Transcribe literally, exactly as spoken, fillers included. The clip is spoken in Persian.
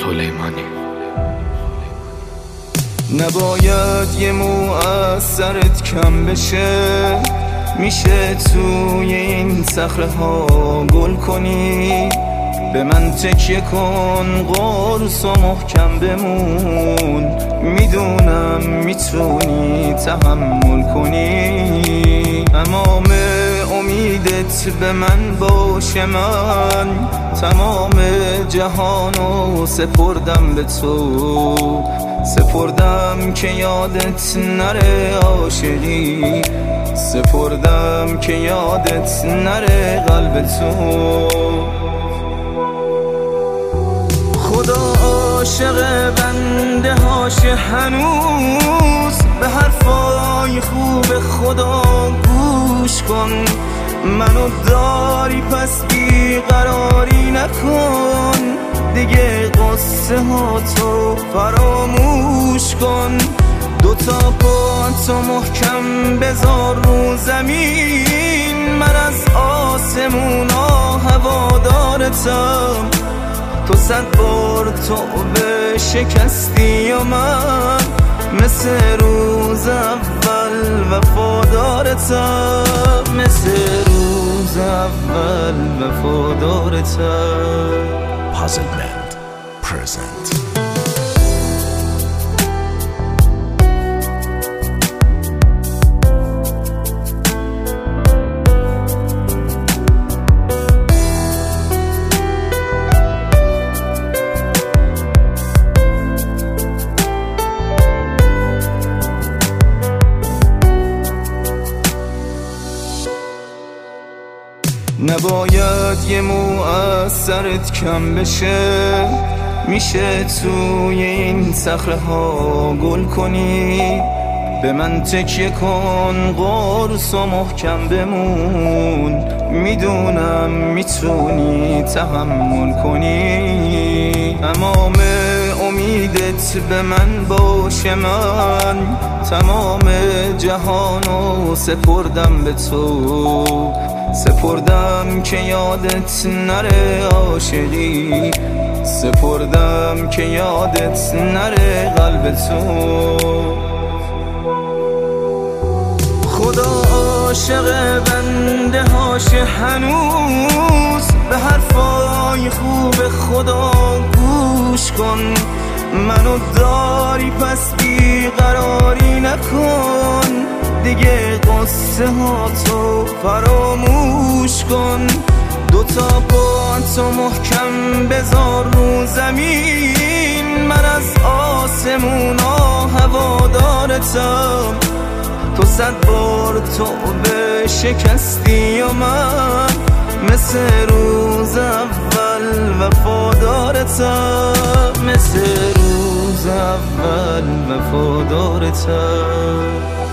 سلیمانی. نباید یه مو از سرت کم بشه، میشه توی این صخره ها گل کنی. به من تکیه کن، قرص و محکم بمون، میدونم میتونی تحمل کنی. تمام امیدت به من باشه، من تمام جهانو سپردم به تو. سپردم که یادت نره عاشقی، سپردم که یادت نره قلب تو. خدا عاشق بنده هاشه هنوز، به حرفای خوب خدا گوش کن. منو داری پس بیقراری نکن، دیگه قصه ها تو فراموش کن. دوتا پاتو محکم بذار رو زمین، من از آسمونا هوادارتم. تو صد بار توبه شکستی و من مثل روز اول وفادارتم، مثل روز اول وفادارتم. Puzzlement present. نباید یه مو از سرت کم بشه، میشه توی این صخره ها گل کنی. به من تکیه کن، قرص و محکم بمون، میدونم میتونی تحمل کنی. تمام امیدت به من باشه، من تمام جهانو سپردم به تو. سپردم که یادت نره عاشقی، سپردم که یادت نره قلب تو. خدا عاشق بنده هاشه هنوز، به حرفای خوب خدا گوش کن. منو داری پس بیقراری نکن، دیگه قصه ها تو فراموش کن. دوتا پاتو محکم بذار رو زمین، من از آسمونا هوادارتم. تو صد بار توبه شکستی و من مثل روز اول وفادارتم، مثل روز اول وفادارتم.